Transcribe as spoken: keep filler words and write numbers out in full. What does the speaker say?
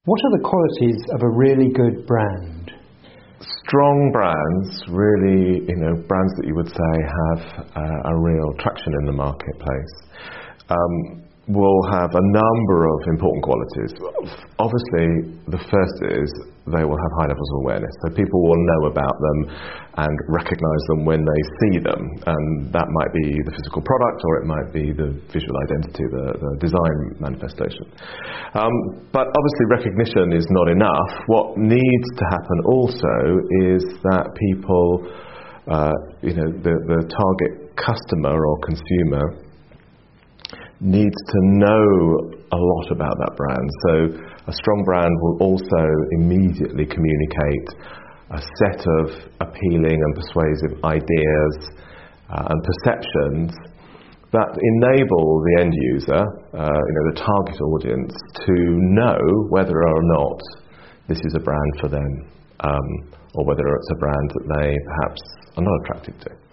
What are the qualities of a really good brand? Strong brands, really, you know, brands that you would say have uh, a real traction in the marketplace, um, will have a number of important qualities. Obviously, the first is they will have high levels of awareness, so people will know about them and recognise them when they see them, and that might be the physical product or it might be the visual identity, the, the design manifestation. Um, but obviously recognition is not enough. What needs to happen also is that people, uh, you know, the, the target customer or consumer needs to know a lot about that brand. So a strong brand will also immediately communicate a set of appealing and persuasive ideas uh, and perceptions that enable the end user, uh, you know, the target audience, to know whether or not this is a brand for them, um, or whether it's a brand that they perhaps are not attracted to.